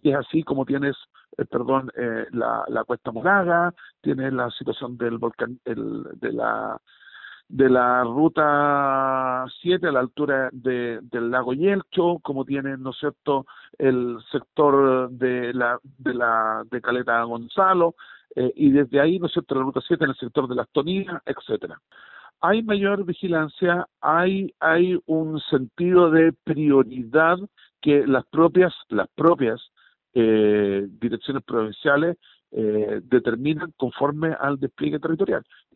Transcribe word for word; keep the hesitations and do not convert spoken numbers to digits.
que es así como tienes, eh, perdón, eh, la, la Cuesta Moraga, tienes la situación del volcán, el, de la de la ruta siete a la altura de, del lago Yelcho, como tienen, ¿no es cierto?, el sector de la de la de Caleta Gonzalo, eh, y desde ahí, ¿no es cierto?, la ruta siete en el sector de Las Toninas, etcétera. Hay mayor vigilancia, hay hay un sentido de prioridad que las propias las propias eh, direcciones provinciales eh, determinan conforme al despliegue territorial.